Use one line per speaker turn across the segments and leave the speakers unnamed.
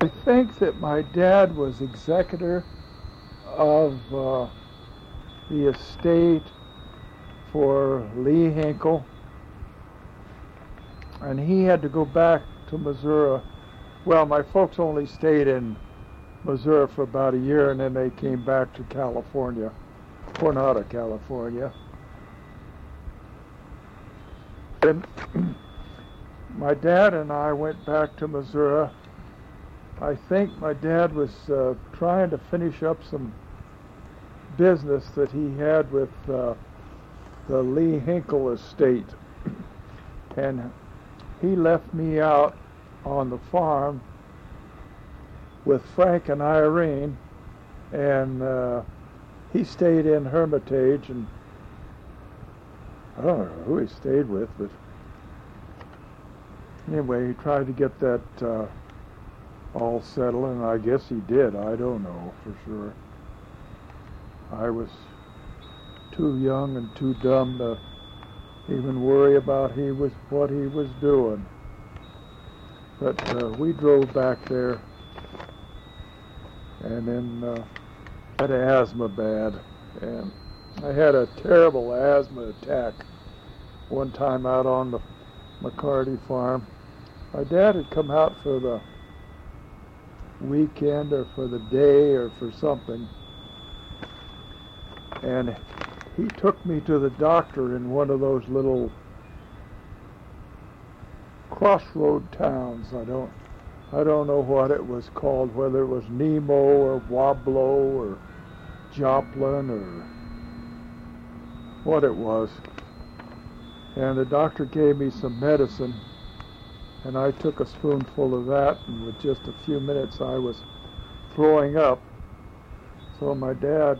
I think that my dad was executor of the estate for Lee Hinkle, and he had to go back to Missouri. Well, my folks only stayed in Missouri for about a year, and then they came back to California, Coronado, California. And my dad and I went back to Missouri. I think my dad was trying to finish up some business that he had with the Lee Hinkle estate, and he left me out on the farm with Frank and Irene, and he stayed in Hermitage, and I don't know who he stayed with, but anyway, he tried to get that all settled, and I guess he did. I don't know for sure. I was too young and too dumb to even worry about what he was doing. But we drove back there, and then had asthma bad, and I had a terrible asthma attack one time out on the McCarty farm. My dad had come out for the weekend or for the day or for something, and he took me to the doctor in one of those little crossroad towns. I don't know what it was called, whether it was Nemo or Wablo or Joplin or what it was. And the doctor gave me some medicine, and I took a spoonful of that, and with just a few minutes I was throwing up. So my dad,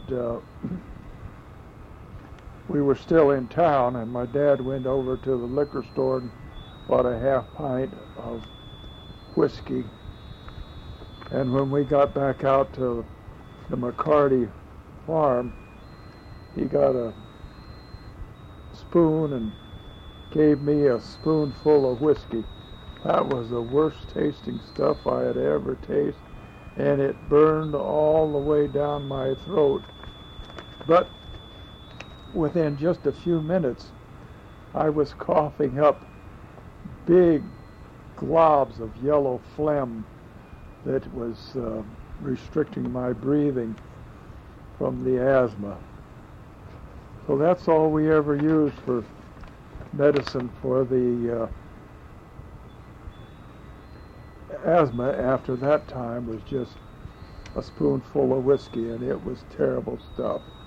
we were still in town, and my dad went over to the liquor store and bought a half pint of whiskey. And when we got back out to the McCarty farm, he got a spoon and gave me a spoonful of whiskey. That was the worst tasting stuff I had ever tasted, and it burned all the way down my throat. But within just a few minutes, I was coughing up big globs of yellow phlegm that was restricting my breathing from the asthma. So that's all we ever used for medicine for the asthma after that time, was just a spoonful of whiskey, and it was terrible stuff.